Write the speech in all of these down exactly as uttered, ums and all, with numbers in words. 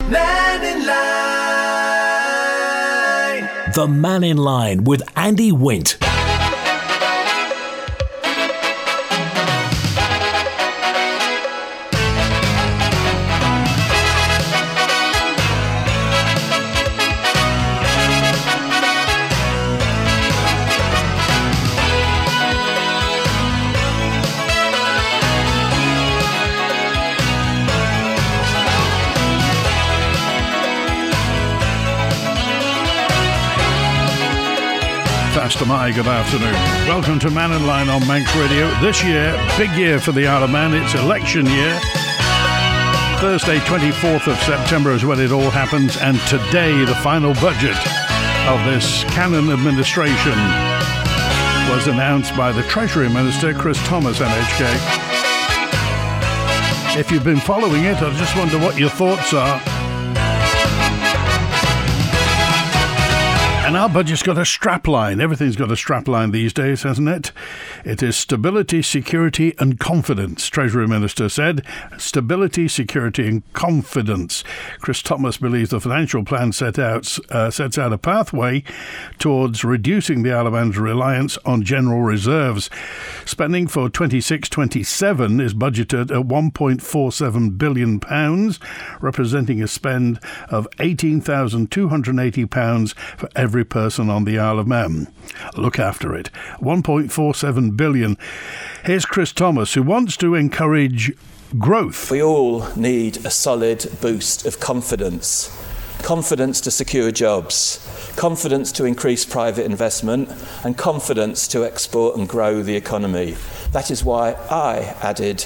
Man in Line. The Man in Line with Andy Wint. Faster Mai, good afternoon. Welcome to Man in Line on Manx Radio. This year, big year for the Isle of Man. It's election year. Thursday, twenty-fourth of September is when it all happens, and today the final budget of this Cannon administration was announced by the Treasury Minister, Chris Thomas, N H K. If you've been following it, I just wonder what your thoughts are. And our budget's got a strapline. Everything's got a strapline these days, hasn't it? It is stability, security and confidence, Treasury Minister said. Stability, security and confidence. Chris Thomas believes the financial plan set out, uh, sets out a pathway towards reducing the Isle of Man's reliance on general reserves. Spending for twenty-six twenty-seven is budgeted at one point four seven billion pounds, representing a spend of eighteen thousand two hundred eighty pounds for every person on the Isle of Man. Look after it. one point four seven billion. Here's Chris Thomas, who wants to encourage growth. We all need a solid boost of confidence. Confidence to secure jobs, confidence to increase private investment, and confidence to export and grow the economy. That is why I added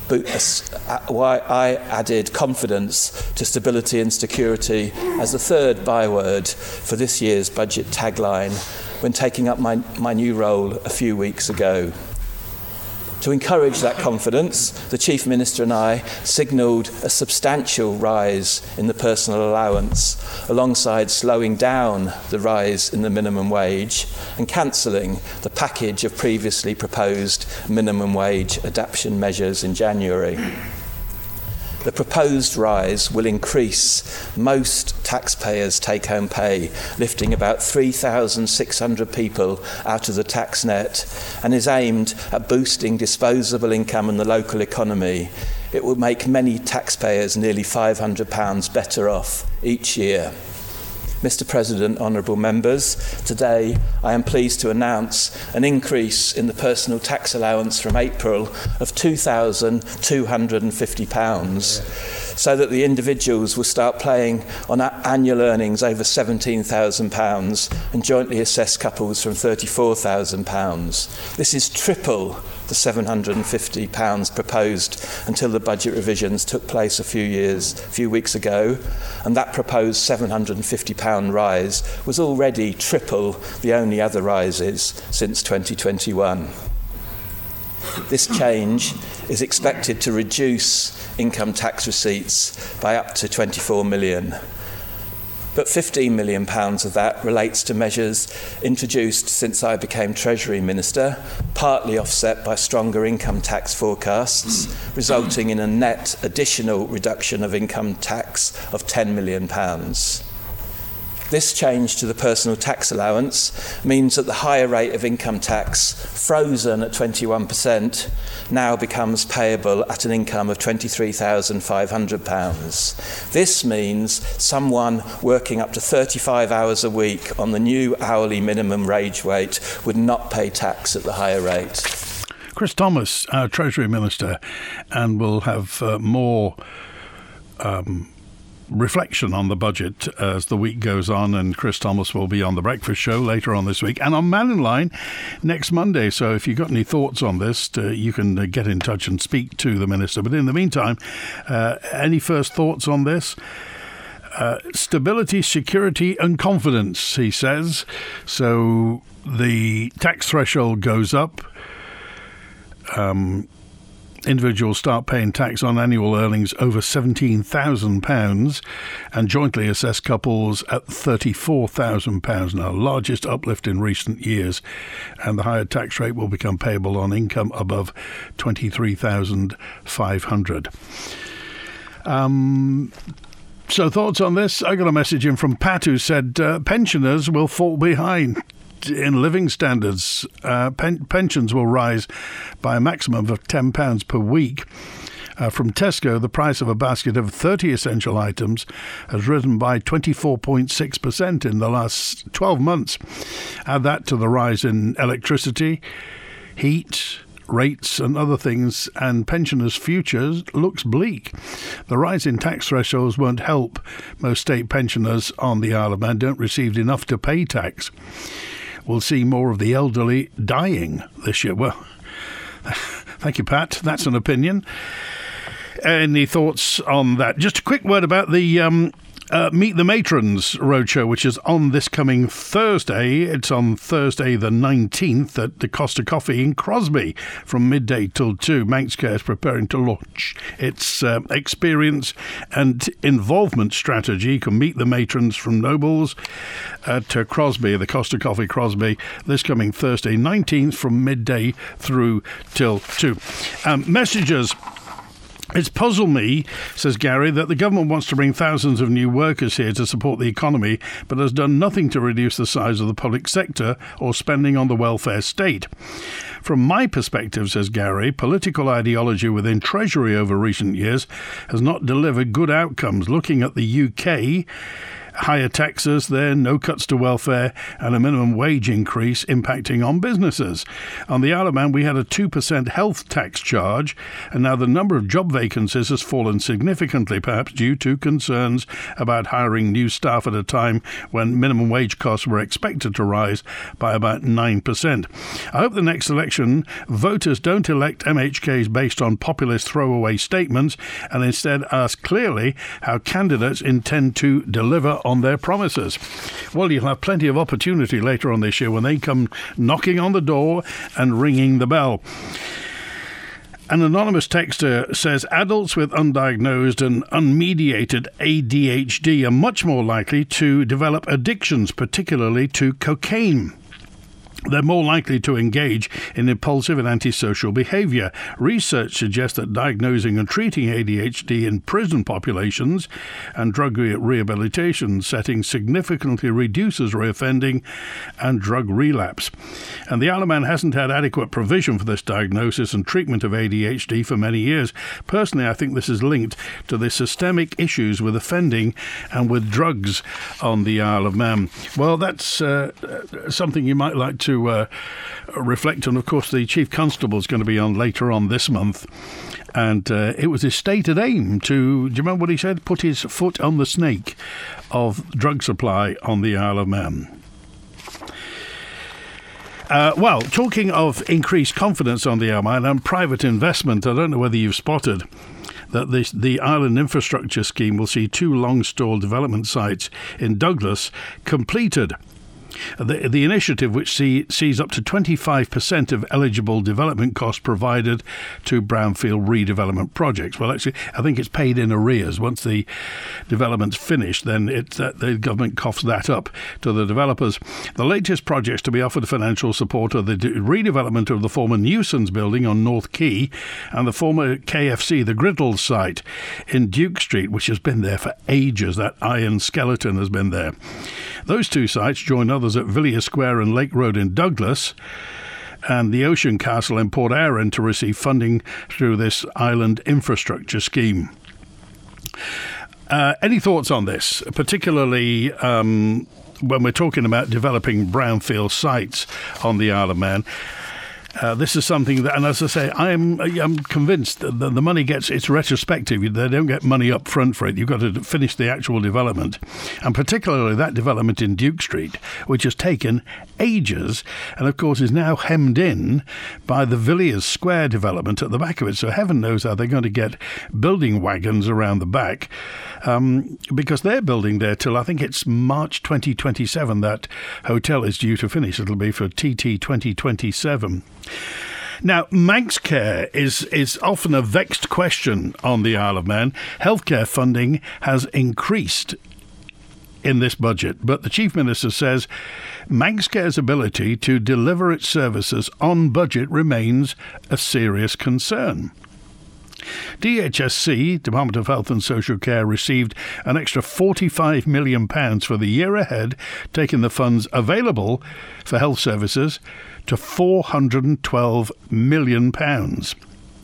why I added confidence to stability and security as a third byword for this year's budget tagline when taking up my, my new role a few weeks ago. To encourage that confidence, the Chief Minister and I signalled a substantial rise in the personal allowance, alongside slowing down the rise in the minimum wage and cancelling the package of previously proposed minimum wage adaptation measures in January. The proposed rise will increase most taxpayers' take-home pay, lifting about three thousand six hundred people out of the tax net, and is aimed at boosting disposable income in the local economy. It will make many taxpayers nearly five hundred pounds better off each year. Mister President, honourable members, today I am pleased to announce an increase in the personal tax allowance from April of two thousand two hundred fifty pounds, so that the individuals will start paying on annual earnings over seventeen thousand pounds and jointly assessed couples from thirty-four thousand pounds. This is triple the seven hundred fifty pounds proposed until the budget revisions took place a few years, a few weeks ago, and that proposed seven hundred fifty pounds rise was already triple the only other rises since twenty twenty-one. This change is expected to reduce income tax receipts by up to twenty-four million. But fifteen million pounds of that relates to measures introduced since I became Treasury Minister, partly offset by stronger income tax forecasts, resulting in a net additional reduction of income tax of ten million pounds. This change to the personal tax allowance means that the higher rate of income tax, frozen at twenty-one percent, now becomes payable at an income of twenty-three thousand five hundred pounds. This means someone working up to thirty-five hours a week on the new hourly minimum wage rate would not pay tax at the higher rate. Chris Thomas, our Treasury Minister, and we'll have uh, more um, reflection on the budget as the week goes on, and Chris Thomas will be on the Breakfast Show later on this week and on Man in Line next Monday. So if you've got any thoughts on this, uh, you can uh, get in touch and speak to the Minister. But in the meantime, uh, any first thoughts on this? Uh, stability, security and confidence, he says. So the tax threshold goes up. Um Individuals start paying tax on annual earnings over seventeen thousand pounds and jointly assessed couples at thirty-four thousand pounds, now largest uplift in recent years, and the higher tax rate will become payable on income above twenty-three thousand five hundred pounds. Um, So thoughts on this? I got a message in from Pat who said uh, pensioners will fall behind in living standards. Uh, pen- pensions will rise by a maximum of ten pounds per week. Uh, from Tesco, the price of a basket of thirty essential items has risen by twenty-four point six percent in the last twelve months. Add that to the rise in electricity, heat, rates and other things, and pensioners' futures looks bleak. The rise in tax thresholds won't help. Most state pensioners on the Isle of Man don't receive enough to pay tax. We'll see more of the elderly dying this year. Well, thank you, Pat. That's an opinion. Any thoughts on that? Just a quick word about the um, uh, Meet the Matrons roadshow, which is on this coming Thursday. It's on Thursday the nineteenth at the Costa Coffee in Crosby from midday till two. Manxcare is preparing to launch its uh, experience and involvement strategy. You can meet the matrons from Nobles at uh, Crosby, the Costa Coffee Crosby, this coming Thursday nineteenth from midday through till two. Um, messages. It's puzzled me, says Gary, that the government wants to bring thousands of new workers here to support the economy, but has done nothing to reduce the size of the public sector or spending on the welfare state. From my perspective, says Gary, political ideology within Treasury over recent years has not delivered good outcomes. Looking at the U K, higher taxes there, no cuts to welfare, and a minimum wage increase impacting on businesses. On the Isle of Man, we had a two percent health tax charge, and now the number of job vacancies has fallen significantly, perhaps due to concerns about hiring new staff at a time when minimum wage costs were expected to rise by about nine percent. I hope the next election, voters don't elect M H Ks based on populist throwaway statements and instead ask clearly how candidates intend to deliver on their promises. Well, you'll have plenty of opportunity later on this year when they come knocking on the door and ringing the bell. An anonymous texter says adults with undiagnosed and unmediated A D H D are much more likely to develop addictions, particularly to cocaine. They're more likely to engage in impulsive and antisocial behaviour. Research suggests that diagnosing and treating A D H D in prison populations and drug re- rehabilitation settings significantly reduces reoffending and drug relapse. And the Isle of Man hasn't had adequate provision for this diagnosis and treatment of A D H D for many years. Personally, I think this is linked to the systemic issues with offending and with drugs on the Isle of Man. Well, that's uh, something you might like to Uh, reflect on. Of course, the Chief Constable is going to be on later on this month, and uh, it was his stated aim to, do you remember what he said? Put his foot on the snake of drug supply on the Isle of Man. Uh, well, talking of increased confidence on the Isle of Man and private investment, I don't know whether you've spotted that this, the Island Infrastructure Scheme will see two long-stalled development sites in Douglas completed. The, the initiative, which see, sees up to twenty-five percent of eligible development costs provided to brownfield redevelopment projects. Well, actually, I think it's paid in arrears. Once the development's finished, then it, uh, the government coughs that up to the developers. The latest projects to be offered financial support are the de- redevelopment of the former Newsons building on North Quay and the former K F C, the Griddles site in Duke Street, which has been there for ages. That iron skeleton has been there. Those two sites join others at Villiers Square and Lake Road in Douglas, and the Ocean Castle in Port Erin to receive funding through this Island Infrastructure Scheme. Uh, any thoughts on this, particularly um, when we're talking about developing brownfield sites on the Isle of Man? Uh, this is something that, and as I say, I'm I'm convinced that the, the money gets, it's retrospective. They don't get money up front for it. You've got to finish the actual development. And particularly that development in Duke Street, which has taken ages and, of course, is now hemmed in by the Villiers Square development at the back of it. So heaven knows how they're going to get building wagons around the back, um, because they're building there till, I think it's March twenty twenty-seven, that hotel is due to finish. It'll be for T T twenty twenty-seven. Now, Manxcare is, is often a vexed question on the Isle of Man. Healthcare funding has increased in this budget, but the Chief Minister says Manxcare's ability to deliver its services on budget remains a serious concern. D H S C, Department of Health and Social Care, received an extra forty-five million pounds for the year ahead, taking the funds available for health services to four hundred twelve million pounds.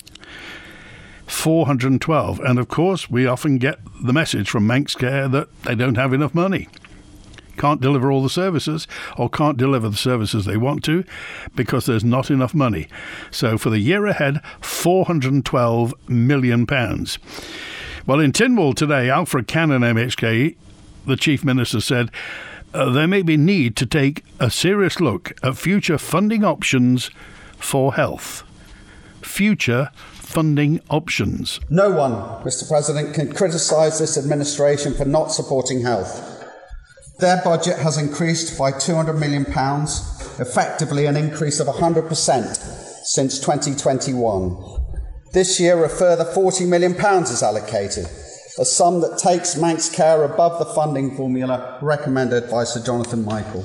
four hundred twelve. And of course, we often get the message from Manx Care that they don't have enough money. Can't deliver all the services, or can't deliver the services they want to because there's not enough money. So for the year ahead, four hundred twelve million pounds. Well, in Tynwald today, Alfred Cannon M H K, the Chief Minister, said uh, there may be need to take a serious look at future funding options for health. Future funding options. No one, Mister President, can criticise this administration for not supporting health. Their budget has increased by two hundred million pounds, effectively an increase of one hundred percent since twenty twenty-one. This year, a further forty million pounds is allocated, a sum that takes Manx Care above the funding formula recommended by Sir Jonathan Michael.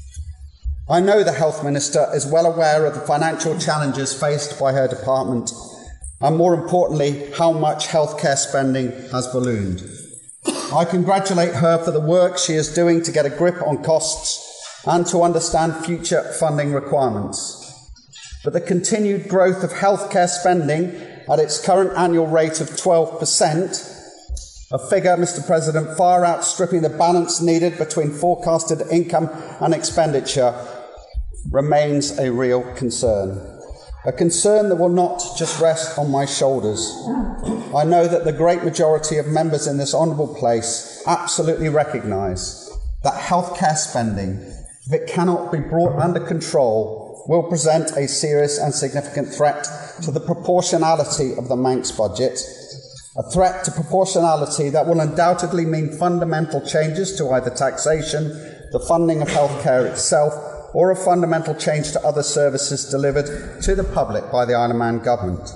I know the Health Minister is well aware of the financial challenges faced by her department, and more importantly, how much healthcare spending has ballooned. I congratulate her for the work she is doing to get a grip on costs and to understand future funding requirements. But the continued growth of healthcare spending at its current annual rate of twelve percent, a figure, Mister President, far outstripping the balance needed between forecasted income and expenditure, remains a real concern. A concern that will not just rest on my shoulders. I know that the great majority of members in this honourable place absolutely recognise that healthcare spending, if it cannot be brought under control, will present a serious and significant threat to the proportionality of the Manx budget, a threat to proportionality that will undoubtedly mean fundamental changes to either taxation, the funding of healthcare itself, or a fundamental change to other services delivered to the public by the Isle of Man government.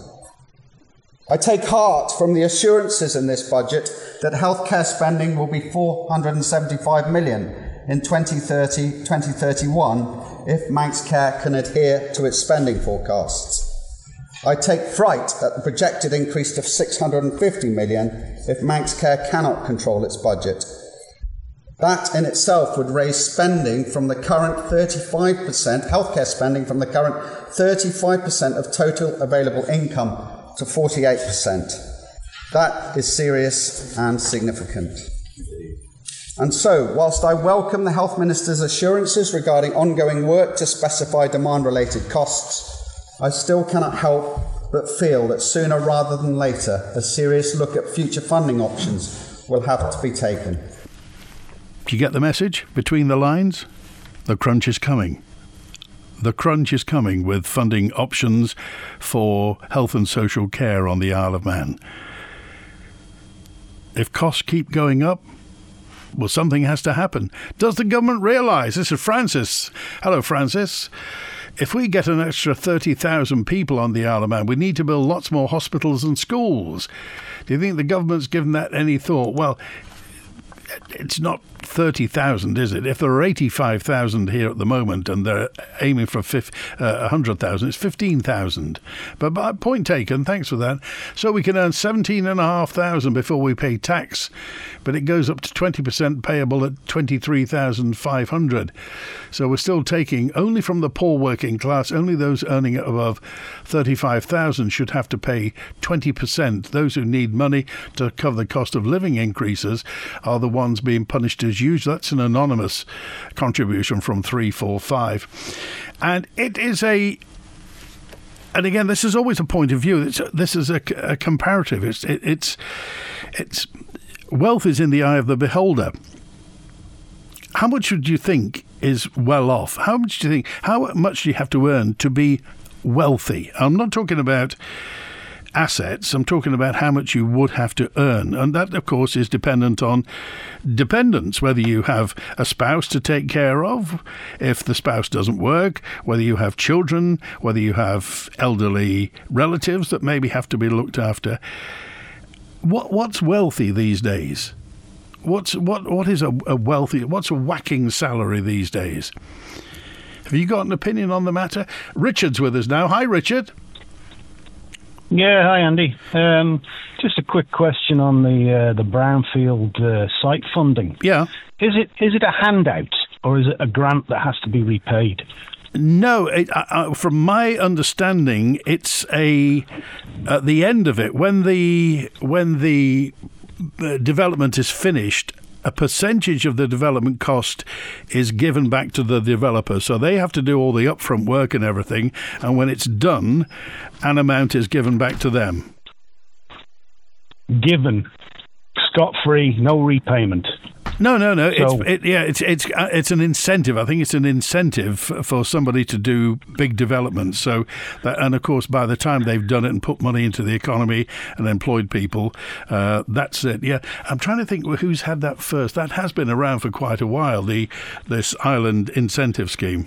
I take heart from the assurances in this budget that healthcare spending will be four hundred seventy-five million pounds in twenty thirty to twenty thirty-one if Manx Care can adhere to its spending forecasts. I take fright at the projected increase of six hundred fifty million pounds if Manx Care cannot control its budget. That in itself would raise spending from the current thirty-five percent, healthcare spending from the current thirty-five percent of total available income to forty-eight percent. That is serious and significant. And so, whilst I welcome the Health Minister's assurances regarding ongoing work to specify demand-related costs, I still cannot help but feel that sooner rather than later, a serious look at future funding options will have to be taken. Do you get the message between the lines? The crunch is coming. The crunch is coming with funding options for health and social care on the Isle of Man. If costs keep going up, well, something has to happen. Does the government realise? This is Francis. Hello, Francis. If we get an extra thirty thousand people on the Isle of Man, we need to build lots more hospitals and schools. Do you think the government's given that any thought? Well, it's not thirty thousand, is it? If there are eighty-five thousand here at the moment and they're aiming for uh, one hundred thousand, it's fifteen thousand. But, but point taken, thanks for that. So we can earn seventeen thousand five hundred before we pay tax, but it goes up to twenty percent payable at twenty-three thousand five hundred. So we're still taking only from the poor working class, only those earning above thirty-five thousand should have to pay twenty percent. Those who need money to cover the cost of living increases are the ones being punished as usual. That's an anonymous contribution from three four five. And it is a, and again, this is always a point of view. It's, this is a, a comparative. It's, it, it's, it's, wealth is in the eye of the beholder. How much would you think is well off? How much do you think, how much do you have to earn to be wealthy? I'm not talking about assets. I'm talking about how much you would have to earn. And that, of course, is dependent on dependents, whether you have a spouse to take care of, if the spouse doesn't work, whether you have children, whether you have elderly relatives that maybe have to be looked after. What What's wealthy these days? What's what What is a, a wealthy, what's a whacking salary these days? Have you got an opinion on the matter? Richard's with us now. Hi, Richard. Yeah, hi Andy. Um, just a quick question on the uh, the brownfield uh, site funding. Yeah. Is it is it a handout or is it a grant that has to be repaid? No, it, uh, from my understanding, it's a at the end of it when the when the uh, development is finished. A percentage of the development cost is given back to the developer. So they have to do all the upfront work and everything. And when it's done, an amount is given back to them. Given. Scot-free, no repayment. No, no, no. So, it's it, yeah, it's it's uh, it's an incentive. I think it's an incentive for somebody to do big developments. So, that, and of course, by the time they've done it and put money into the economy and employed people, uh, that's it. Yeah, I'm trying to think who's had that first. That has been around for quite a while. The this island incentive scheme.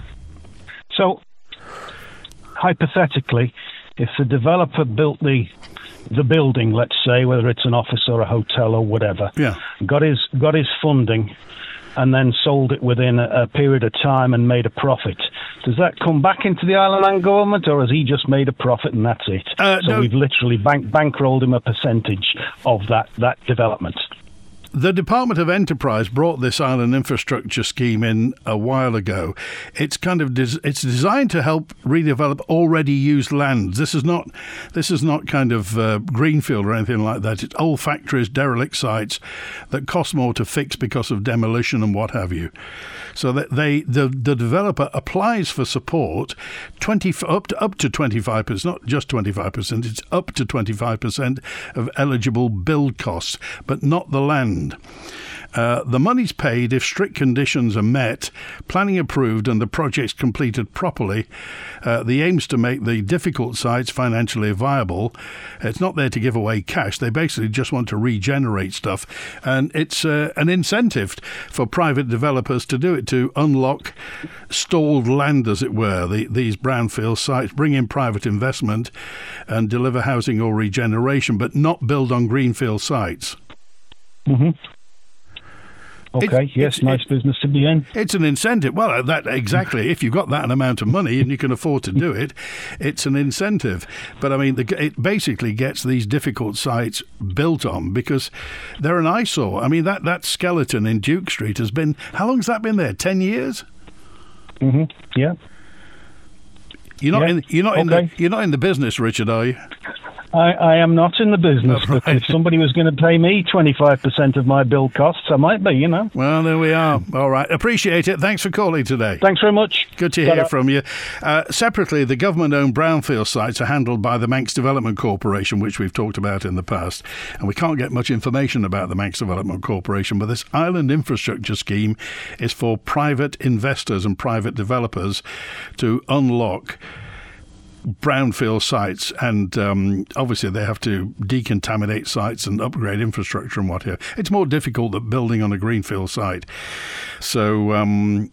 So, hypothetically, if the developer built the the building, let's say, whether it's an office or a hotel or whatever, yeah. got his got his funding and then sold it within a, a period of time and made a profit, does that come back into the Isle of Man government, or has he just made a profit and that's it? Uh, so no. we've literally bank, bankrolled him a percentage of that, that development. The Department of Enterprise brought this island infrastructure scheme in a while ago. It's kind of des- it's designed to help redevelop already used land. This is not this is not kind of uh, greenfield or anything like that. It's old factories, derelict sites that cost more to fix because of demolition and what have you. So that they the, the developer applies for support twenty up to up to twenty-five percent, not just twenty-five percent. It's up to twenty-five percent of eligible build costs, but not the land. Uh, the money's paid if strict conditions are met, planning approved and the project's completed properly. Uh, the aim's to make the difficult sites financially viable. It's not there to give away cash. They basically just want to regenerate stuff. And it's uh, an incentive for private developers to do it, to unlock stalled land, as it were, the, these brownfield sites, bring in private investment and deliver housing or regeneration, but not build on greenfield sites. Mm-hmm. Okay, It's, yes, it's, nice it, business to be in. It's an incentive. Well, that exactly. If you've got that amount of money and you can afford to do it, it's an incentive. But I mean, the, it basically gets these difficult sites built on because they're an eyesore. I mean, that, that skeleton in Duke Street has been, how long has that been there? Ten years? Mm-hmm. Yeah. You're not yeah. in. You're not okay. in the. You're not in the business, Richard, are you? I, I am not in the business, Oh, right. but if somebody was going to pay me twenty-five percent of my bill costs, I might be, you know. Well, there we are. All right. Appreciate it. Thanks for calling today. Thanks very much. Good to hear from you. Uh, separately, the government-owned brownfield sites are handled by the Manx Development Corporation, which we've talked about in the past. And we can't get much information about the Manx Development Corporation, but this island infrastructure scheme is for private investors and private developers to unlock brownfield sites, and um, obviously they have to decontaminate sites and upgrade infrastructure and what have you. It's more difficult than building on a greenfield site. So um,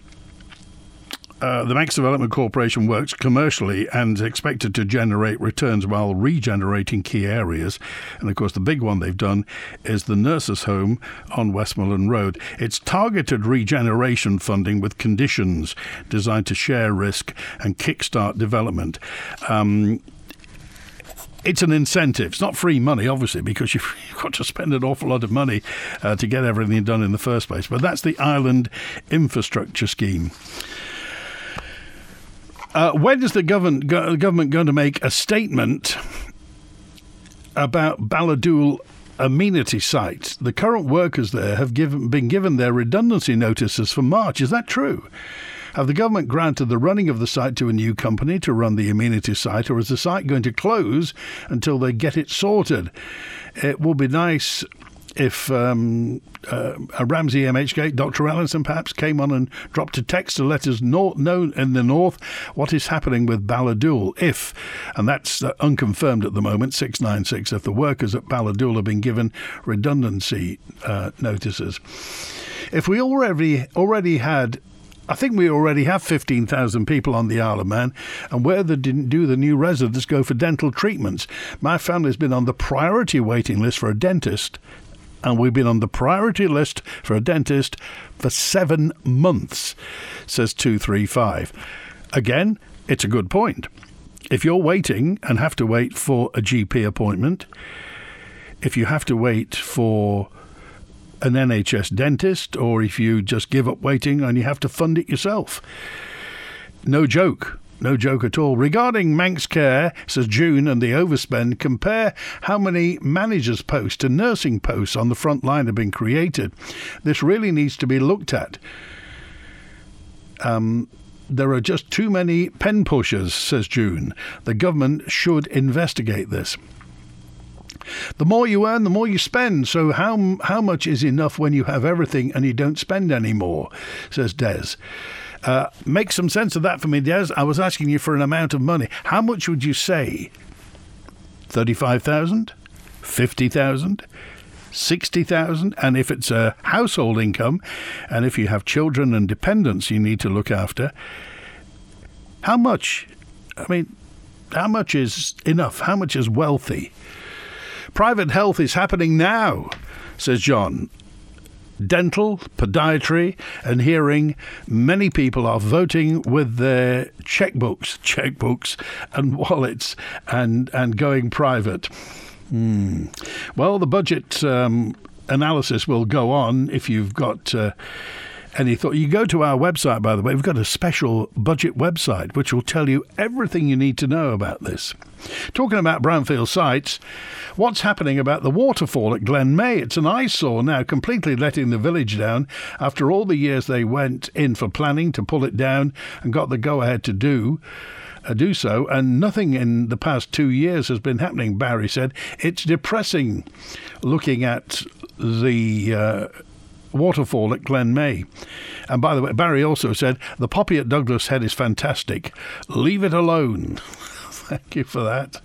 uh, the Manx Development Corporation works commercially and is expected to generate returns while regenerating key areas. And of course the big one they've done is the Nurses' Home on Westmoreland Road. It's targeted regeneration funding with conditions designed to share risk and kickstart development. Um, It's an incentive. It's not free money, obviously, because you've got to spend an awful lot of money uh, to get everything done in the first place. But that's the Island Infrastructure Scheme. Uh, when is the government, go, government going to make a statement about Balladool amenity site? The current workers there have given, been given their redundancy notices for March. Is that true? Have the government granted the running of the site to a new company to run the amenity site, or is the site going to close until they get it sorted? It will be nice if um, uh, a Ramsey M H K, Doctor Ellison perhaps, came on and dropped a text to let us know, know in the north what is happening with Balladool. If, and that's uh, unconfirmed at the moment, six nine six, if the workers at Balladool have been given redundancy uh, notices. If we already already had I think we already have fifteen thousand people on the Isle of Man, and where they didn't do the new residents go for dental treatments. My family's been on the priority waiting list for a dentist, and we've been on the priority list for a dentist for seven months, says two three five. Again, it's a good point. if you're waiting and have to wait for a G P appointment, if you have to wait for an N H S dentist, or if you just give up waiting and you have to fund it yourself. No joke. No joke at all. Regarding Manx Care, says June, and the overspend, compare how many managers' posts and nursing posts on the front line have been created. This really needs to be looked at. Um, there are just too many pen pushers, says June. The government should investigate this. The more you earn, the more you spend. So how how much is enough when you have everything and you don't spend any more, says Des. Uh, make some sense of that for me, Des. I was asking you for an amount of money. How much would you say? thirty-five thousand? fifty thousand? sixty thousand? And if it's a household income, and if you have children and dependents you need to look after, how much? I mean, how much is enough? How much is wealthy? Private health is happening now, says John. Dental, podiatry and hearing, many people are voting with their checkbooks, checkbooks and wallets and, and going private. Hmm. Well, the budget um, analysis will go on if you've got uh, any thought. You go to our website, by the way. We've got a special budget website which will tell you everything you need to know about this. Talking about brownfield sites, what's happening about the waterfall at Glen May? It's an eyesore now, completely letting the village down after all the years they went in for planning to pull it down and got the go-ahead to do uh, do so, and nothing in the past two years has been happening, Barry said. It's depressing looking at the uh, waterfall at Glen May. And by the way, Barry also said, the poppy at Douglas Head is fantastic. Leave it alone. Thank you for that.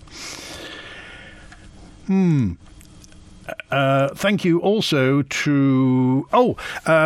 Hmm. Uh, thank you also to... Oh, uh,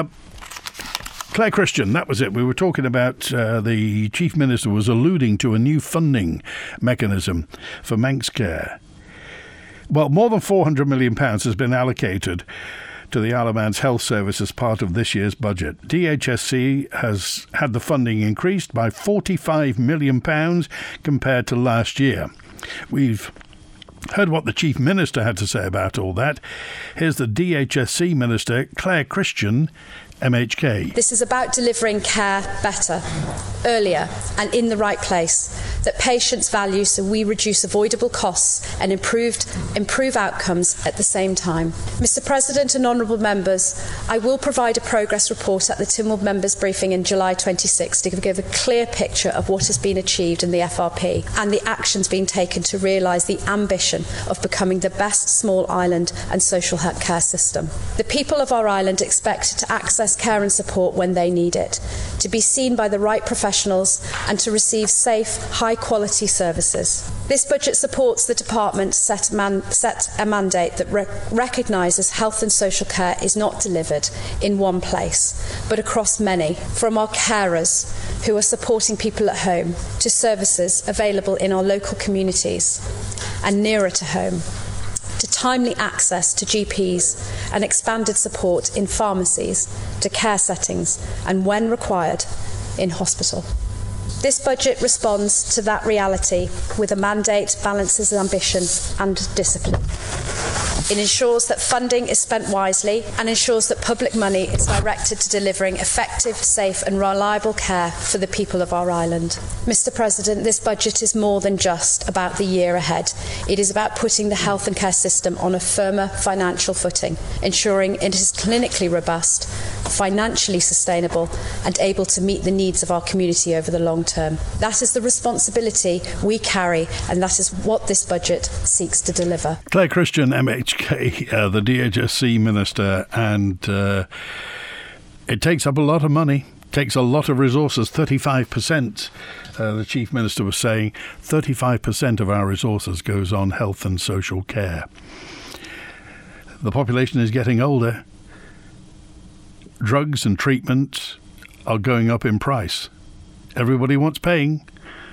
Claire Christian, that was it. We were talking about uh, the Chief Minister was alluding to a new funding mechanism for Manx Care. Well, more than four hundred million pounds has been allocated to the Isle of Man's Health Service as part of this year's budget. D H S C has had the funding increased by forty-five million pounds compared to last year. We've heard what the Chief Minister had to say about all that. Here's the D H S C Minister, Claire Christian, M H K. This is about delivering care better, earlier and in the right place, that patients value, so we reduce avoidable costs and improved, improve outcomes at the same time. Mister President and honourable members, I will provide a progress report at the Tynwald members briefing in July twenty-sixth to give a clear picture of what has been achieved in the F R P and the actions being taken to realise the ambition of becoming the best small island and social health care system. The people of our island expect to access care and support when they need it, to be seen by the right professionals and to receive safe, high-quality services. This budget supports the department set, man, set a mandate that re- recognises health and social care is not delivered in one place, but across many, from our carers who are supporting people at home to services available in our local communities and nearer to home, to timely access to G Ps and expanded support in pharmacies, to care settings and, when required, in hospital. This budget responds to that reality with a mandate balances ambition and discipline. It ensures that funding is spent wisely and ensures that public money is directed to delivering effective, safe and reliable care for the people of our island. Mister President, this budget is more than just about the year ahead. It is about putting the health and care system on a firmer financial footing, ensuring it is clinically robust, financially sustainable and able to meet the needs of our community over the long term. That is the responsibility we carry, and that is what this budget seeks to deliver. Claire Christian, M H K, uh, the D H S C Minister, and uh, it takes up a lot of money, takes a lot of resources, thirty-five percent. Uh, the Chief Minister was saying thirty-five percent of our resources goes on health and social care. The population is getting older. Drugs and treatment are going up in price. Everybody wants paying.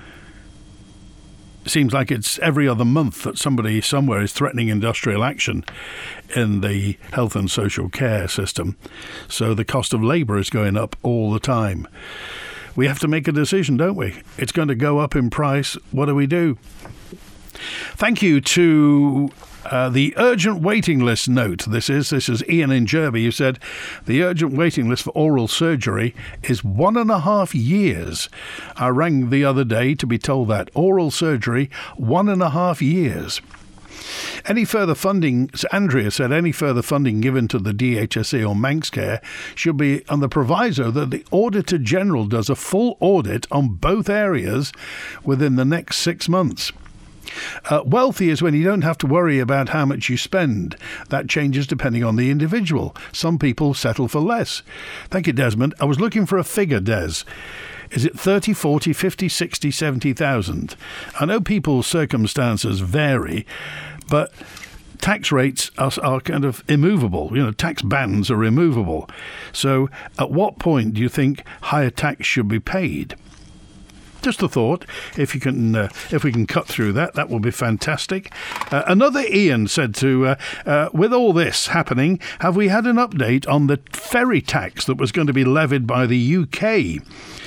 It seems like it's every other month that somebody somewhere is threatening industrial action in the health and social care system. So the cost of labour is going up all the time. we have to make a decision, don't we? It's going to go up in price. What do we do? Thank you to uh, the urgent waiting list note. This is this is Ian in Jerby, who said the urgent waiting list for oral surgery is one and a half years. I rang the other day to be told that oral surgery, one and a half years. Any further funding, Andrea said, any further funding given to the D H S E or Manx should be on the proviso that the Auditor General does a full audit on both areas within the next six months. Uh, wealthy is when you don't have to worry about how much you spend. That changes depending on the individual. Some people settle for less. Thank you, Desmond. I was looking for a figure, Des. Is it thirty, forty, fifty, sixty, seventy thousand? I know people's circumstances vary, but tax rates are, are kind of immovable. You know, tax bands are immovable. So at what point do you think higher tax should be paid? Just a thought. If you can, uh, if we can cut through that, that will be fantastic. Uh, another Ian said to, uh, uh, with all this happening, have we had an update on the ferry tax that was going to be levied by the U K?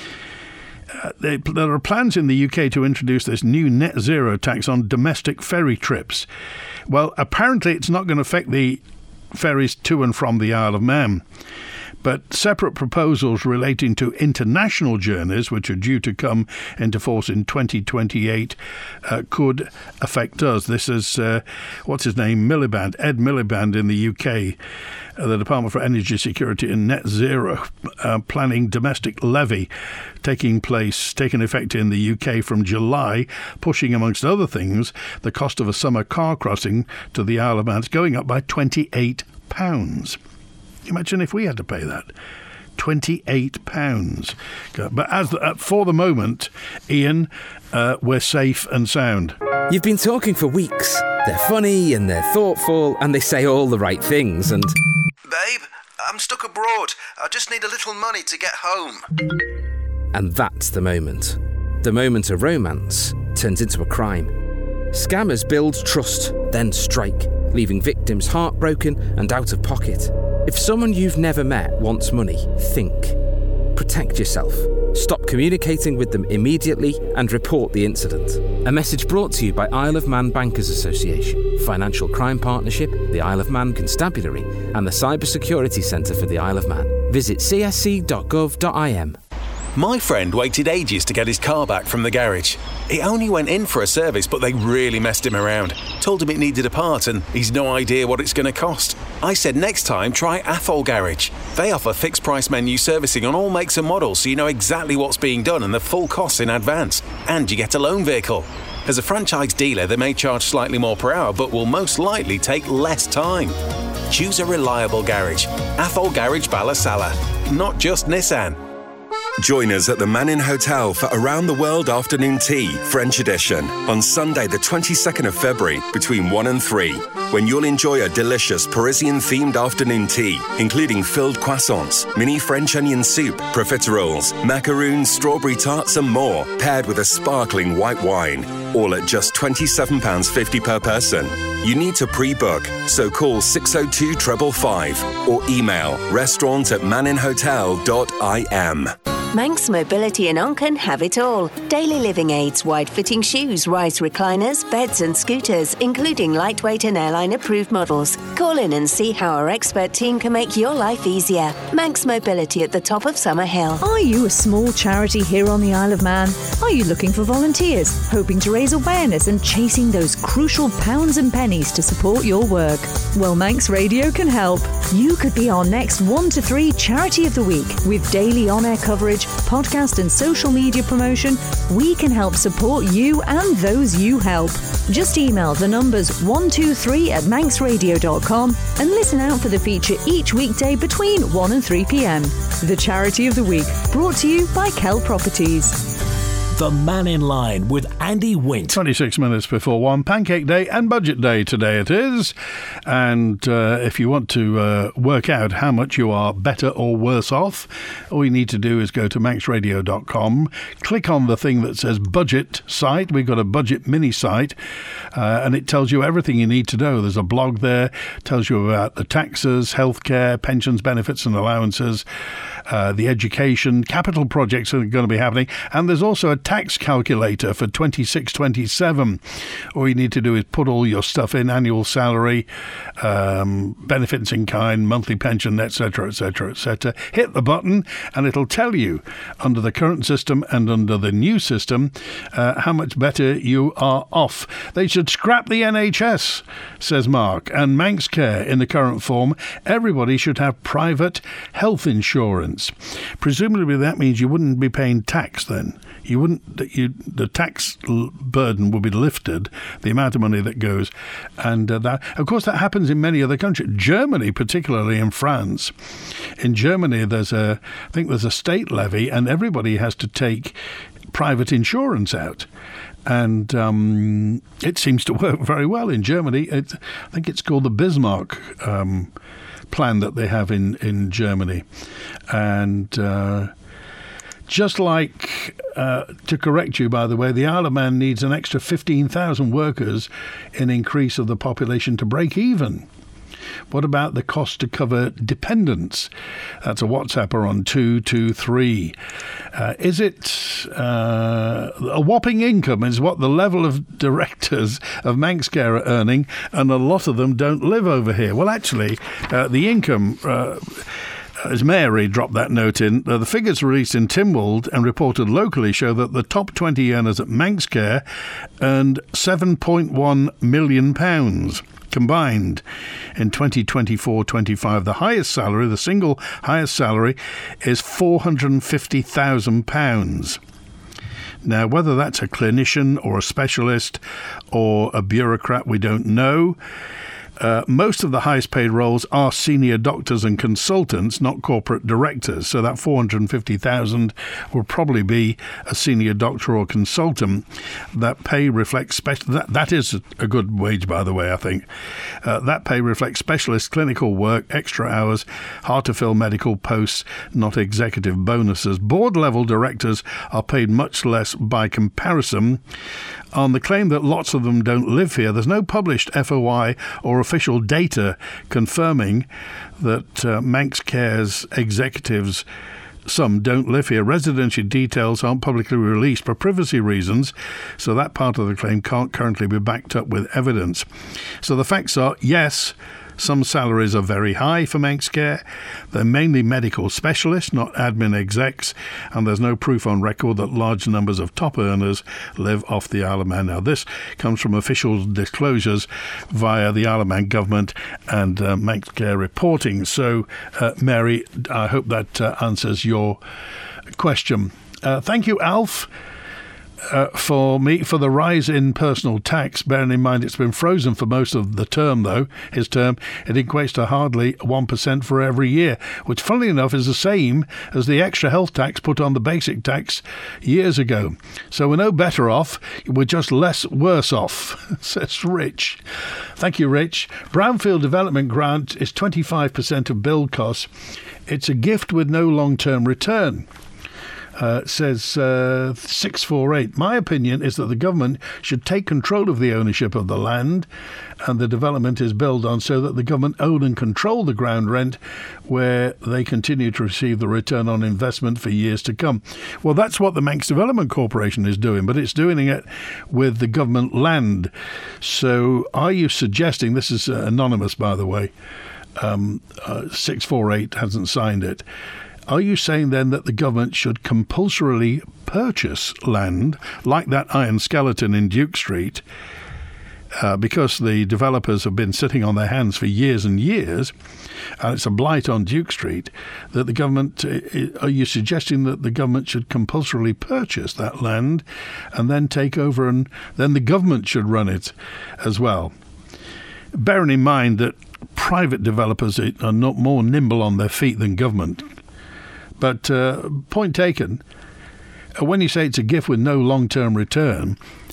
Uh, they, there are plans in the U K to introduce this new net zero tax on domestic ferry trips. Well, apparently it's not going to affect the ferries to and from the Isle of Man. But separate proposals relating to international journeys, which are due to come into force in twenty twenty-eight, uh, could affect us. This is, uh, what's his name, Miliband, Ed Miliband in the U K, uh, the Department for Energy Security and Net Zero, uh, planning domestic levy taking place, taking effect in the U K from July, pushing, amongst other things, the cost of a summer car crossing to the Isle of Man going up by twenty-eight pounds. Imagine if we had to pay that. twenty-eight pounds. But as the, uh, for the moment, Ian, uh, we're safe and sound. You've been talking for weeks. They're funny and they're thoughtful and they say all the right things and... Babe, I'm stuck abroad. I just need a little money to get home. And that's the moment. The moment a romance turns into a crime. Scammers build trust, then strike, leaving victims heartbroken and out of pocket. If someone you've never met wants money, think. Protect yourself. Stop communicating with them immediately and report the incident. A message brought to you by Isle of Man Bankers Association, Financial Crime Partnership, the Isle of Man Constabulary and the Cyber Security Centre for the Isle of Man. Visit c s c dot gov dot i m. My friend waited ages to get his car back from the garage. He only went in for a service, but they really messed him around. Told him it needed a part and he's no idea what it's going to cost. I said next time try Athol Garage. They offer fixed price menu servicing on all makes and models, so you know exactly what's being done and the full costs in advance. And you get a loan vehicle. As a franchise dealer, they may charge slightly more per hour, but will most likely take less time. Choose a reliable garage. Athol Garage Ballasalla, not just Nissan. Join us at the Mannin Hotel for Around the World Afternoon Tea, French edition, on Sunday the twenty-second of February between one and three, when you'll enjoy a delicious Parisian-themed afternoon tea, including filled croissants, mini French onion soup, profiteroles, macaroons, strawberry tarts and more, paired with a sparkling white wine, all at just twenty-seven pounds fifty per person. You need to pre-book, so call six oh two, five five five or email restaurant at manninhotel dot i m. Manx Mobility in Onken have it all. Daily living aids, wide-fitting shoes, rise recliners, beds and scooters, including lightweight and airline-approved models. Call in and see how our expert team can make your life easier. Manx Mobility at the top of Summerhill. Are you a small charity here on the Isle of Man? Are you looking for volunteers, hoping to raise awareness and chasing those crucial pounds and pennies to support your work? Well, Manx Radio can help. You could be our next one to three Charity of the Week with daily on-air coverage, podcast and social media promotion. We can help support you and those you help. Just email the numbers one two three at manx radio dot com and listen out for the feature each weekday between one and three p.m. The Charity of the Week, brought to you by Kell Properties. The Man in Line with Andy Wint. twenty-six minutes before one. Pancake Day and Budget Day today it is. And uh, if you want to uh, work out how much you are better or worse off, all you need to do is go to manx radio dot com, click on the thing that says Budget Site. We've got a budget mini site, uh, and it tells you everything you need to know. There's a blog there, tells you about the taxes, healthcare, pensions, benefits and allowances. uh, the education, capital projects are going to be happening. And there's also a tax calculator for twenty-six twenty-seven. All you need to do is put all your stuff in, annual salary, um, benefits in kind, monthly pension, et cetera, et cetera, et cetera. Hit the button and it'll tell you under the current system and under the new system uh, how much better you are off. They should scrap the N H S, says Mark, and Manx Care in the current form. Everybody should have private health insurance. Presumably that means you wouldn't be paying tax then. You wouldn't. You, the tax burden will be lifted, the amount of money that goes, and uh, that, of course, that happens in many other countries. Germany, particularly in France. In Germany, there's a, I think there's a state levy, and everybody has to take private insurance out. And um, it seems to work very well in Germany. It, I think it's called the Bismarck um, plan that they have in, in Germany. And uh, just like, uh, to correct you, by the way, the Isle of Man needs an extra fifteen thousand workers in increase of the population to break even. What about the cost to cover dependents? That's a WhatsApper on two two three. Uh, is it uh, a whopping income is what the level of directors of Manx Care are earning, and a lot of them don't live over here? Well, actually, uh, the income... Uh, As Mary dropped that note in, uh, the figures released in Tynwald and reported locally show that the top twenty earners at Manx Care earned seven point one million pounds combined in twenty twenty-four twenty-five. The highest salary, the single highest salary, is four hundred fifty thousand pounds. Now, whether that's a clinician or a specialist or a bureaucrat, we don't know. Uh, most of the highest paid roles are senior doctors and consultants, not corporate directors. So that four hundred fifty thousand will probably be a senior doctor or consultant. That pay reflects special. That, that is a good wage, by the way, I think. Uh, that pay reflects specialist clinical work, extra hours, hard to fill medical posts, not executive bonuses. Board level directors are paid much less by comparison. On the claim that lots of them don't live here, there's no published F O I or official data confirming that uh, Manx Care's executives, some don't live here. Residential details aren't publicly released for privacy reasons, so that part of the claim can't currently be backed up with evidence. So the facts are, yes, some salaries are very high for Manx Care. They're mainly medical specialists, not admin execs, and there's no proof on record that large numbers of top earners live off the Isle of Man. Now, this comes from official disclosures via the Isle of Man government and uh, Manx Care reporting. So, uh, Mary, I hope that uh, answers your question. Uh, thank you, Alf. Uh, for me, for the rise in personal tax, bearing in mind it's been frozen for most of the term, though, his term, it equates to hardly one percent for every year, which, funnily enough, is the same as the extra health tax put on the basic tax years ago. So we're no better off, we're just less worse off, says Rich. Thank you, Rich. Brownfield Development Grant is twenty-five percent of build costs. It's a gift with no long-term return. Uh, says uh, six four eight. My opinion is that the government should take control of the ownership of the land and the development is built on, so that the government own and control the ground rent where they continue to receive the return on investment for years to come. Well, that's what the Manx Development Corporation is doing, but it's doing it with the government land. So are you suggesting, this is uh, anonymous, by the way, um, uh, six four eight hasn't signed it, are you saying then that the government should compulsorily purchase land like that iron skeleton in Duke Street uh, because the developers have been sitting on their hands for years and years, and it's a blight on Duke Street, that the government, are you suggesting that the government should compulsorily purchase that land and then take over, and then the government should run it as well? Bearing in mind that private developers are not more nimble on their feet than government. But uh, point taken, when you say it's a gift with no long-term return,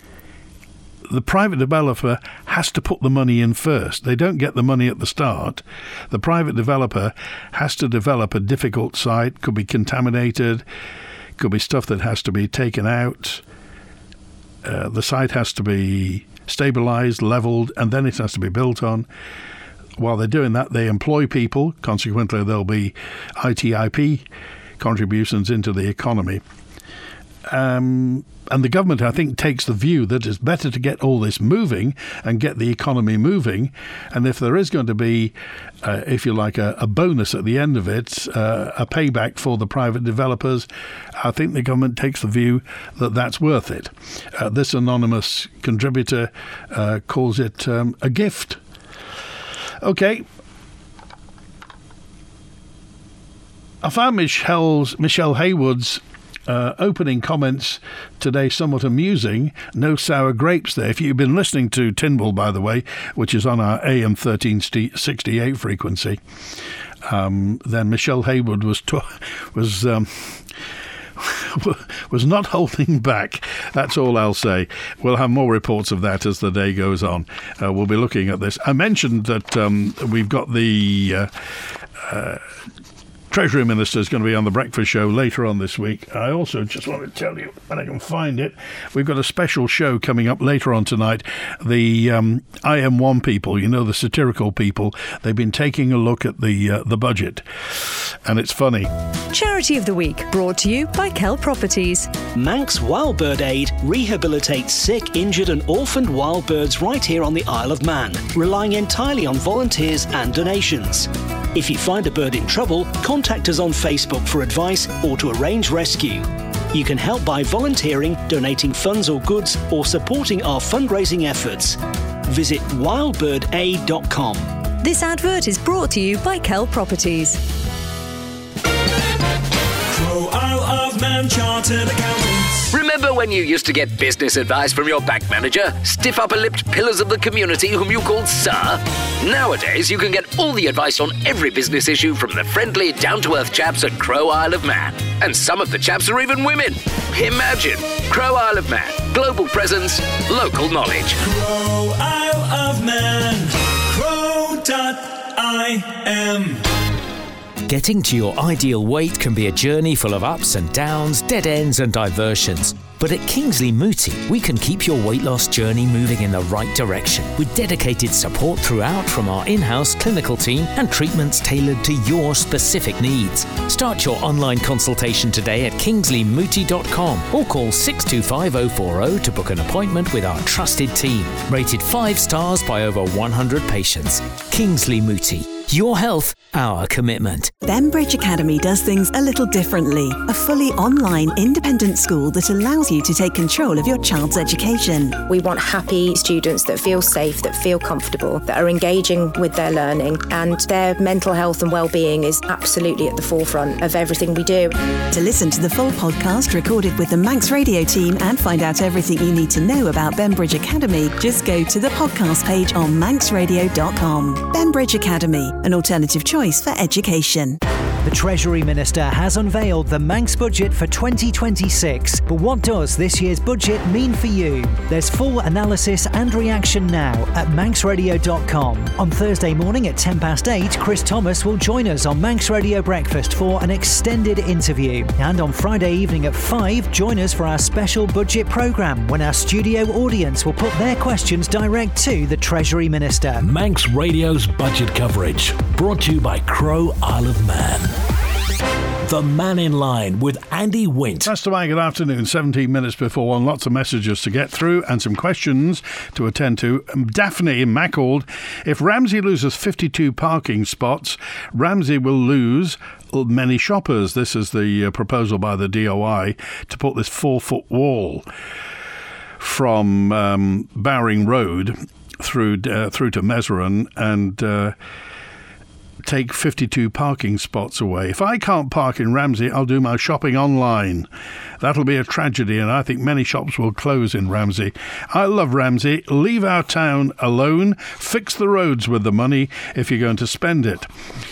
the private developer has to put the money in first. They don't get the money at the start. The private developer has to develop a difficult site, could be contaminated, could be stuff that has to be taken out. Uh, the site has to be stabilised, levelled, and then it has to be built on. While they're doing that, they employ people. Consequently, there'll be I T I P contributions into the economy. Um, and the government, I think, takes the view that it's better to get all this moving and get the economy moving. And if there is going to be, uh, if you like, a, a bonus at the end of it, uh, a payback for the private developers, I think the government takes the view that that's worth it. Uh, this anonymous contributor uh, calls it um, a gift. OK. I found Michelle's, Michelle Haywood's Uh, opening comments today somewhat amusing. No sour grapes there. If you've been listening to Tynwald, by the way, which is on our A M thirteen sixty-eight frequency, um, then Michelle Haywood was to- was um, was not holding back. That's all I'll say. We'll have more reports of that as the day goes on. Uh, we'll be looking at this. I mentioned that um, we've got the Uh, uh, Treasury Minister is going to be on the breakfast show later on this week. I also just want to tell you, when I can find it, we've got a special show coming up later on tonight. The um, I M one people, you know, the satirical people, they've been taking a look at the uh, the budget, and it's funny. Charity of the Week, brought to you by Kell Properties. Manx Wild Bird Aid rehabilitates sick, injured and orphaned wild birds right here on the Isle of Man, relying entirely on volunteers and donations. If you find a bird in trouble, contact us on Facebook for advice or to arrange rescue. You can help by volunteering, donating funds or goods, or supporting our fundraising efforts. Visit wild bird aid dot com. This advert is brought to you by Kell Properties. Crow Isle of Man Chartered Accountants. Remember when you used to get business advice from your bank manager? Stiff upper-lipped pillars of the community whom you called Sir? Nowadays, you can get all the advice on every business issue from the friendly, down-to-earth chaps at Crow Isle of Man. And some of the chaps are even women. Imagine! Crow Isle of Man. Global presence, local knowledge. Crow Isle of Man. Crow dot I M. Getting to your ideal weight can be a journey full of ups and downs, dead ends and diversions. But at Kingsley Mooti, we can keep your weight loss journey moving in the right direction with dedicated support throughout from our in-house clinical team and treatments tailored to your specific needs. Start your online consultation today at kingsley mooti dot com or call six two five oh four oh to book an appointment with our trusted team. Rated five stars by over one hundred patients. Kingsley Mooti. Your health, our commitment. Bembridge Academy does things a little differently. A fully online independent school that allows you to take control of your child's education. We want happy students that feel safe, that feel comfortable, that are engaging with their learning, and their mental health and well-being is absolutely at the forefront of everything we do. To listen to the full podcast recorded with the Manx Radio team and find out everything you need to know about Bembridge Academy, just go to the podcast page on manx radio dot com. Bembridge Academy, an alternative choice for education. The Treasury Minister has unveiled the Manx budget for twenty twenty-six. But what does this year's budget mean for you? There's full analysis and reaction now at manx radio dot com. On Thursday morning at ten past eight, Chris Thomas will join us on Manx Radio Breakfast for an extended interview. And on Friday evening at five, join us for our special budget programme when our studio audience will put their questions direct to the Treasury Minister. Manx Radio's budget coverage, brought to you by Crow Isle of Man. The Man in Line with Andy Wint. That's my good afternoon, seventeen minutes before one. Lots of messages to get through and some questions to attend to. Daphne in Mackald. If Ramsey loses fifty-two parking spots, Ramsey will lose many shoppers. This is the uh, proposal by the D O I to put this four-foot wall from um, Bowring Road through uh, through to Meseren and uh, take fifty-two parking spots away. If I can't park in Ramsey, I'll do my shopping online. That'll be a tragedy, and I think many shops will close in Ramsey. I love Ramsey. Leave our town alone. Fix the roads with the money if you're going to spend it.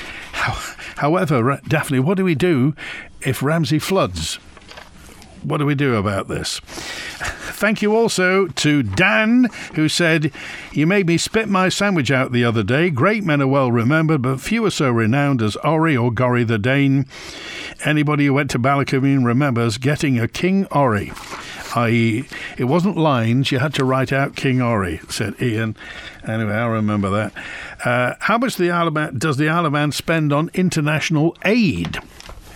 However, Daphne, what do we do if Ramsey floods? What do we do about this? Thank you also to Dan, who said, "You made me spit my sandwich out the other day. Great men are well remembered, but few are so renowned as Ori or Gorry the Dane. Anybody who went to Ballacomune remembers getting a King Ori, that is, it wasn't lines, you had to write out King Ori," said Ian. Anyway, I remember that. Uh, how much the Isle of Man, does the Isle of Man spend on international aid?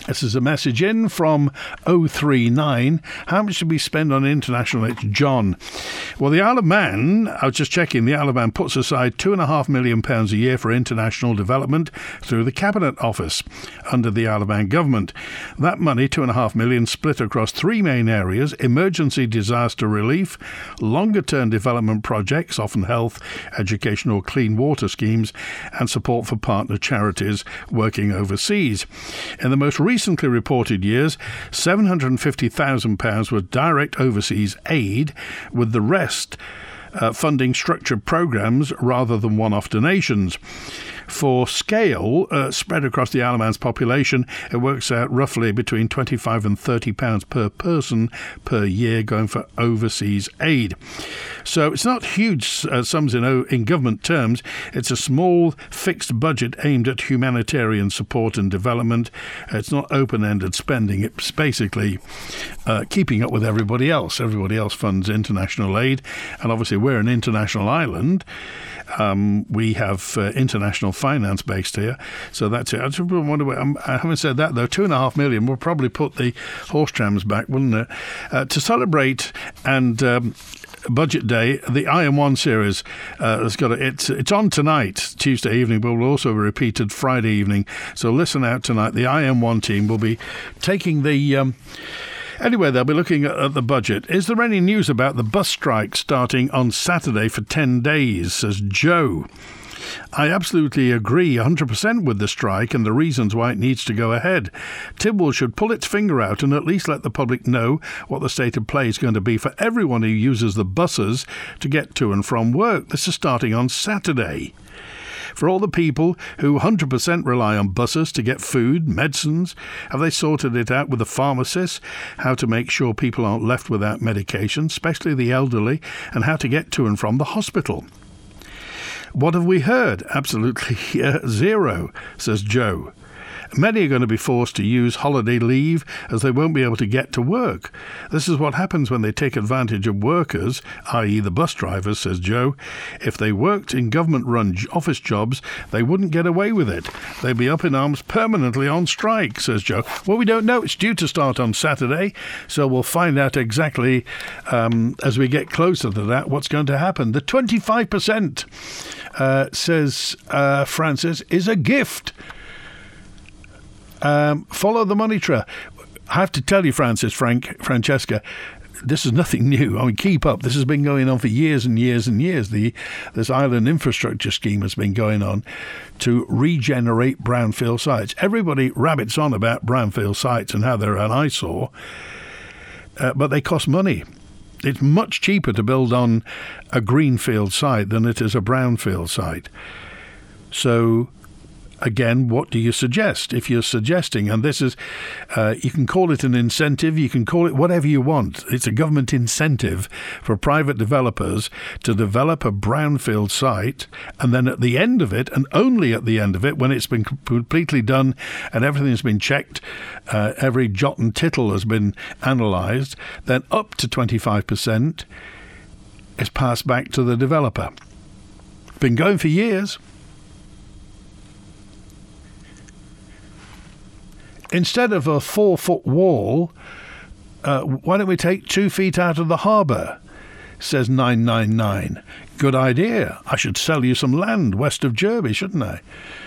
This is a message in from oh three nine. How much did we spend on international? It's John. Well, the Isle of Man, I was just checking, the Isle of Man puts aside two and a half million pounds a year for international development through the Cabinet Office under the Isle of Man government. That money, two and a half million, split across three main areas: emergency disaster relief, longer-term development projects, often health, education or clean water schemes, and support for partner charities working overseas. In the most recently reported years, seven hundred fifty thousand pounds was direct overseas aid, with the rest uh, funding structured programmes rather than one-off donations. For scale, uh, spread across the Isle of Man's population, it works out roughly between twenty-five and thirty pounds per person per year going for overseas aid. So it's not huge uh, sums in, in government terms. It's a small fixed budget aimed at humanitarian support and development. It's not open-ended spending. It's basically uh, keeping up with everybody else. Everybody else funds international aid. And obviously we're an international island. Um, we have uh, international finance based here, so that's it. I just wonder. Um, having said that, though, two and a half million will probably put the horse trams back, wouldn't it? Uh, to celebrate and um, Budget Day, the I Am One series uh, has got a, it's it's on tonight, Tuesday evening, but will also be repeated Friday evening. So listen out tonight. The I Am One team will be taking the. Um, Anyway, they'll be looking at the budget. Is there any news about the bus strike starting on Saturday for ten days, says Joe. I absolutely agree one hundred percent with the strike and the reasons why it needs to go ahead. Tibwell should pull its finger out and at least let the public know what the state of play is going to be for everyone who uses the buses to get to and from work. This is starting on Saturday. For all the people who one hundred percent rely on buses to get food, medicines, have they sorted it out with the pharmacists, how to make sure people aren't left without medication, especially the elderly, and how to get to and from the hospital? What have we heard? Absolutely uh, zero, says Joe. Many are going to be forced to use holiday leave as they won't be able to get to work. This is what happens when they take advantage of workers, that is the bus drivers, says Joe. If they worked in government-run office jobs, they wouldn't get away with it. They'd be up in arms permanently on strike, says Joe. Well, we don't know. It's due to start on Saturday, so we'll find out exactly um, as we get closer to that what's going to happen. The twenty-five percent, uh, says uh, Francis, is a gift. Um, follow the money trail. I have to tell you, Francis, Frank, Francesca, this is nothing new. I mean, keep up. This has been going on for years and years and years. The this island infrastructure scheme has been going on to regenerate brownfield sites. Everybody rabbits on about brownfield sites and how they're an eyesore, uh, but they cost money. It's much cheaper to build on a greenfield site than it is a brownfield site. So again, what do you suggest? If you're suggesting, and this is, uh, you can call it an incentive, you can call it whatever you want. It's a government incentive for private developers to develop a brownfield site, and then at the end of it, and only at the end of it, when it's been completely done and everything's been checked, uh, every jot and tittle has been analysed, then up to twenty-five percent is passed back to the developer. Been going for years. Instead of a four-foot wall, uh, why don't we take two feet out of the harbour, says nine nine nine. Good idea. I should sell you some land west of Derby, shouldn't I?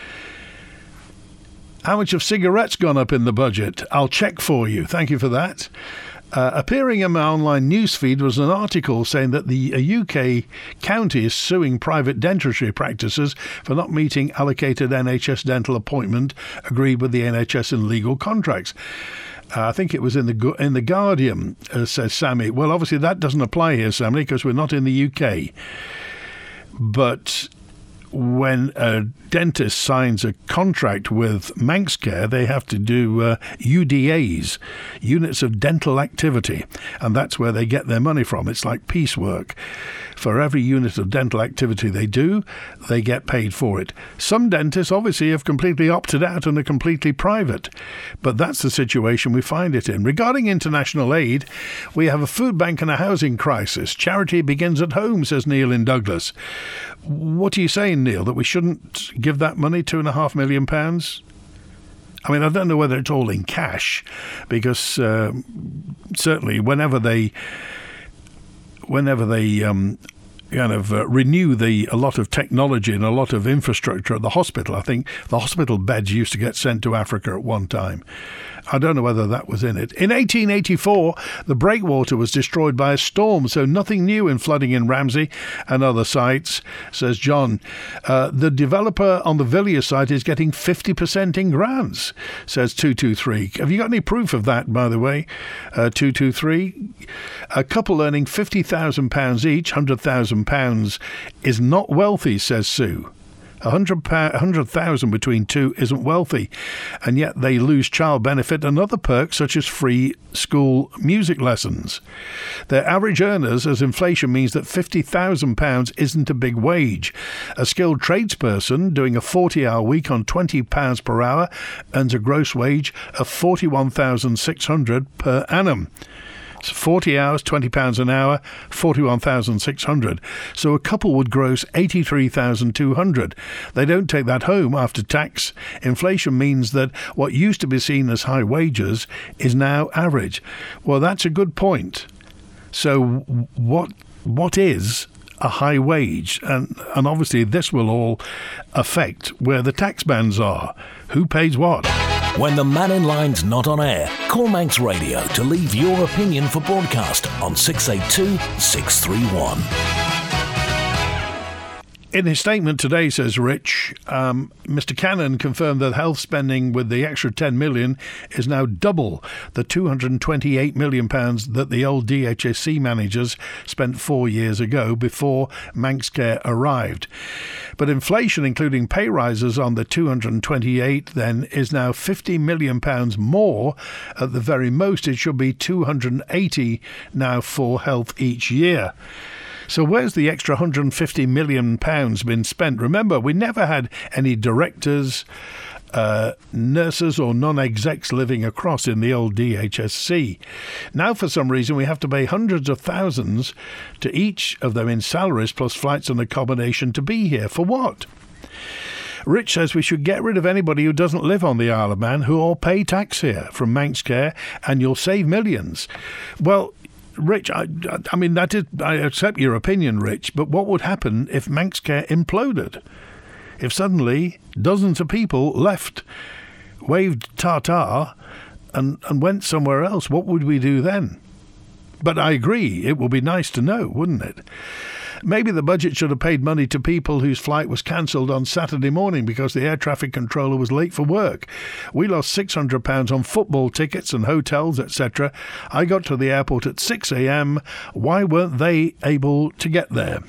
How much have cigarettes gone up in the budget? I'll check for you. Thank you for that. Uh, appearing in my online newsfeed was an article saying that the a U K county is suing private dentistry practices for not meeting allocated N H S dental appointment agreed with the N H S in legal contracts. Uh, I think it was in the in the Guardian, uh, says Sammy. Well, obviously that doesn't apply here, Sammy, because we're not in the U K. But when a dentist signs a contract with Manx Care, they have to do uh, U D As, units of dental activity, and that's where they get their money from. It's like piecework. For every unit of dental activity they do, they get paid for it. Some dentists obviously have completely opted out and are completely private, but that's the situation we find it in. Regarding international aid, we have a food bank and a housing crisis. Charity begins at home, says Neil in Douglas. What are you saying, Neil, that we shouldn't give that money, two and a half million pounds? I mean, I don't know whether it's all in cash, because uh, certainly whenever they, whenever they um, kind of uh, renew the a lot of technology and a lot of infrastructure at the hospital, I think the hospital beds used to get sent to Africa at one time. I don't know whether that was in it. In eighteen eighty-four, the breakwater was destroyed by a storm, so nothing new in flooding in Ramsey and other sites, says John. Uh, the developer on the Villiers site is getting fifty percent in grants, says two two three. Have you got any proof of that, by the way, uh, two two three? A couple earning fifty thousand pounds each, one hundred thousand pounds, is not wealthy, says Sue. one hundred thousand between two isn't wealthy, and yet they lose child benefit and other perks such as free school music lessons. Their average earners, as inflation means that fifty thousand pounds isn't a big wage. A skilled tradesperson doing a forty-hour week on twenty pounds per hour earns a gross wage of forty-one thousand six hundred pounds per annum. So forty hours, twenty pounds an hour, forty-one thousand six hundred. So a couple would gross eighty-three thousand two hundred. They don't take that home after tax. Inflation means that what used to be seen as high wages is now average. Well, that's a good point. So what what is a high wage? And, and obviously this will all affect where the tax bands are. Who pays what? When the man in line's not on air, call Manx Radio to leave your opinion for broadcast on six eight two, six three one. In his statement today, says Rich, um, Mister Cannon confirmed that health spending with the extra ten million pounds is now double the two hundred twenty-eight million pounds that the old D H S C managers spent four years ago before Manxcare arrived. But inflation, including pay rises on the two hundred twenty-eight then, is now fifty million pounds more. At the very most, it should be two hundred eighty now for health each year. So where's the extra one hundred fifty million pounds been spent? Remember, we never had any directors, uh, nurses or non-execs living across in the old D H S C. Now, for some reason, we have to pay hundreds of thousands to each of them in salaries plus flights and accommodation to be here. For what? Rich says we should get rid of anybody who doesn't live on the Isle of Man who all pay tax here from Manxcare, and you'll save millions. Well, Rich, I, I mean, that is, I accept your opinion, Rich, but what would happen if Manxcare imploded? If suddenly dozens of people left, waved ta-ta, and, and went somewhere else, what would we do then? But I agree, it would be nice to know, wouldn't it? Maybe the budget should have paid money to people whose flight was cancelled on Saturday morning because the air traffic controller was late for work. We lost six hundred pounds on football tickets and hotels, et cetera. I got to the airport at six a.m. Why weren't they able to get there?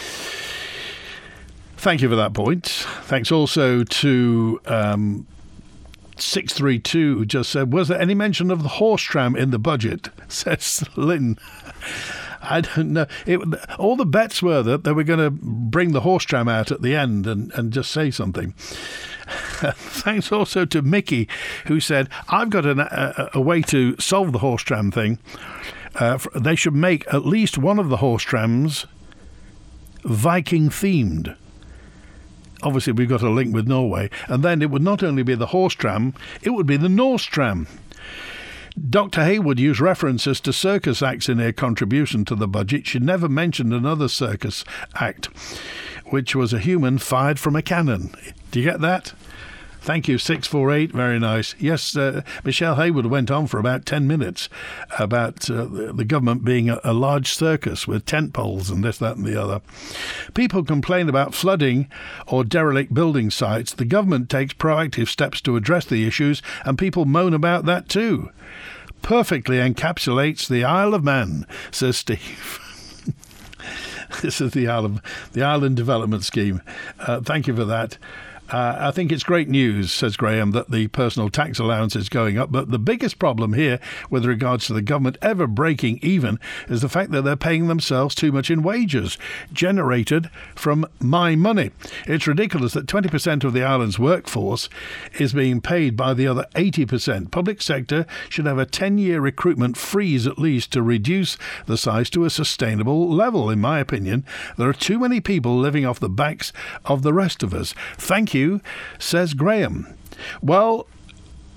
Thank you for that point. Thanks also to Um, six three two, who just said, was there any mention of the horse tram in the budget? Says Lynn. I don't know. It, all the bets were that they were going to bring the horse tram out at the end and, and just say something. Thanks also to Mickey, who said, I've got an, a, a way to solve the horse tram thing. Uh, they should make at least one of the horse trams Viking themed. Obviously, we've got a link with Norway. And then it would not only be the horse tram, it would be the Norse tram. Doctor Hayward used references to circus acts in her contribution to the budget. She never mentioned another circus act, which was a human fired from a cannon. Do you get that? Thank you, six four eight. Very nice. Yes, uh, Michelle Hayward went on for about ten minutes about uh, the government being a, a large circus with tent poles and this, that and the other. People complain about flooding or derelict building sites. The government takes proactive steps to address the issues, and people moan about that too. Perfectly encapsulates the Isle of Man, says Steve. This is the Isle of, the Island Development Scheme. Uh, thank you for that. Uh, I think it's great news, says Graham, that the personal tax allowance is going up. But the biggest problem here with regards to the government ever breaking even is the fact that they're paying themselves too much in wages generated from my money. It's ridiculous that twenty percent of the island's workforce is being paid by the other eighty percent. Public sector should have a ten-year recruitment freeze at least to reduce the size to a sustainable level, in my opinion. There are too many people living off the backs of the rest of us. Thank you. You, says Graham. Well,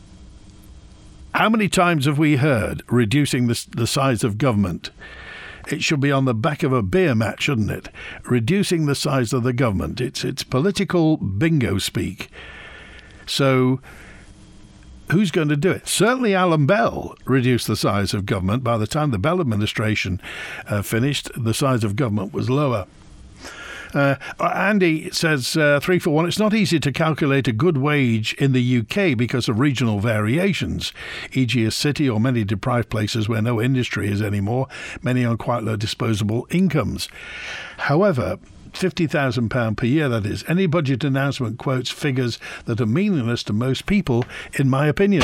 How many times have we heard reducing the, the size of government? It should be on the back of a beer mat, shouldn't it? Reducing the size of the government. It's it's political bingo speak. So who's going to do it? Certainly Alan Bell reduced the size of government. By the time the Bell administration uh, finished, the size of government was lower. Uh, Andy says, uh, three for one, it's not easy to calculate a good wage in the U K because of regional variations, for example a city or many deprived places where no industry is anymore, many on quite low disposable incomes. However, fifty thousand pounds per year, that is. Any budget announcement quotes figures that are meaningless to most people, in my opinion.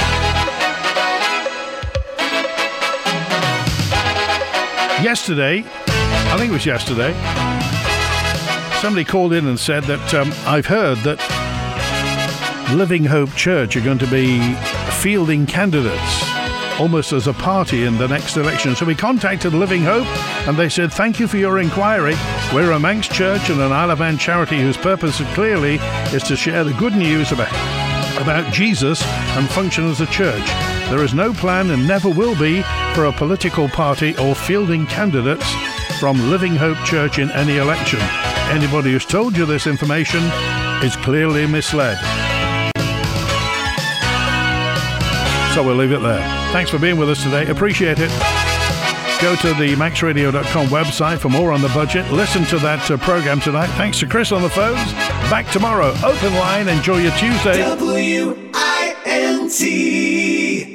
Yesterday, I think it was yesterday, somebody called in and said that um, I've heard that Living Hope Church are going to be fielding candidates almost as a party in the next election. So we contacted Living Hope and they said, thank you for your inquiry. We're a Manx church and an Isle of Man charity whose purpose clearly is to share the good news about, about Jesus and function as a church. There is no plan and never will be for a political party or fielding candidates from Living Hope Church in any election. Anybody who's told you this information is clearly misled. So we'll leave it there. Thanks for being with us today. Appreciate it. Go to the max radio dot com website for more on the budget. Listen to that uh, programme tonight. Thanks to Chris on the phones. Back tomorrow. Open line. Enjoy your Tuesday. W I N T